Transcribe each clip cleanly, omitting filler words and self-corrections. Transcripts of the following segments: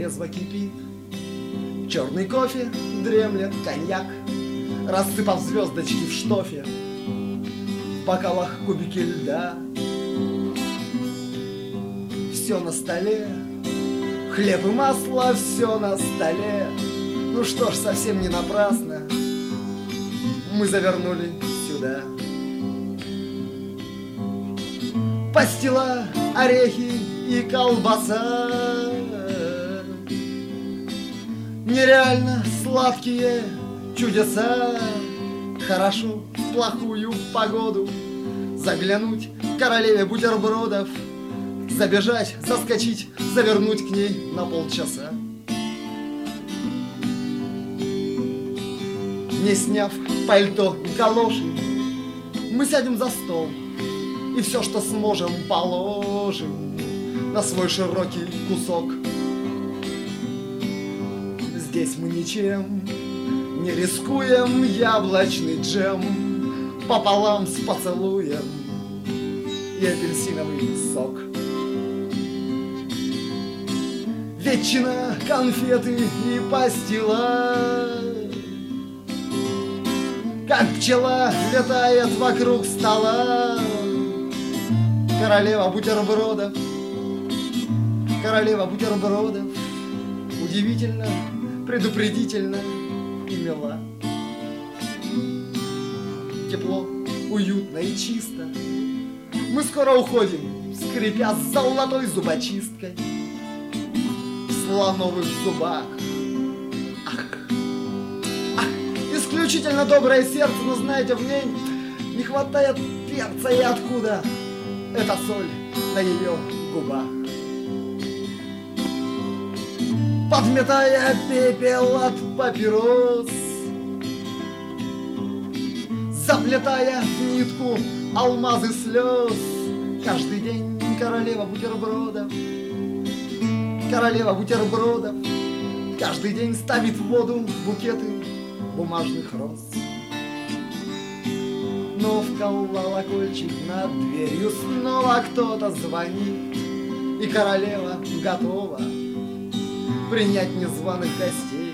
трезво кипит. Черный кофе, дремлет коньяк, рассыпав звездочки в штофе. В бокалах кубики льда. Все на столе, хлеб и масло, все на столе. Ну что ж, совсем не напрасно мы завернули сюда. Пастила, орехи и колбаса, нереально сладкие чудеса. Хорошо в плохую погоду заглянуть к королеве бутербродов, забежать, заскочить, завернуть к ней на полчаса. Не сняв пальто и калоши, мы сядем за стол и все, что сможем, положим на свой широкий кусок. Здесь мы ничем не рискуем, яблочный джем пополам с поцелуем и апельсиновый сок. Ветчина, конфеты и пастила, как пчела летает вокруг стола. Королева бутербродов, королева бутербродов, удивительно, предупредительно и мила. Тепло, уютно и чисто. Мы скоро уходим, скрипя с золотой зубочисткой в слоновых зубах. Исключительно доброе сердце, но знаете, в ней не хватает перца, и откуда эта соль на ее губах. Подметая пепел от папирос, заплетая в нитку алмазы слез, каждый день королева бутербродов, королева бутербродов, каждый день ставит в воду букеты бумажных роз. Но в колокольчик над дверью снова кто-то звонит, и королева готова принять незваных гостей.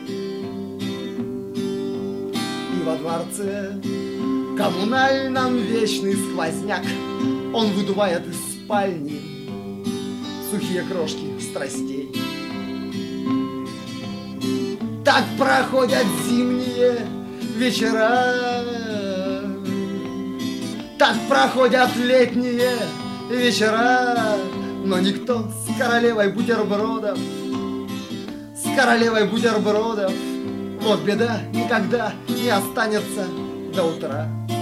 И во дворце коммунальном вечный сквозняк, он выдувает из спальни сухие крошки страстей. Так проходят зимние вечера, так проходят летние вечера, но никто с королевой бутербродов, с королевой бутербродов, вот беда, никогда не останется до утра.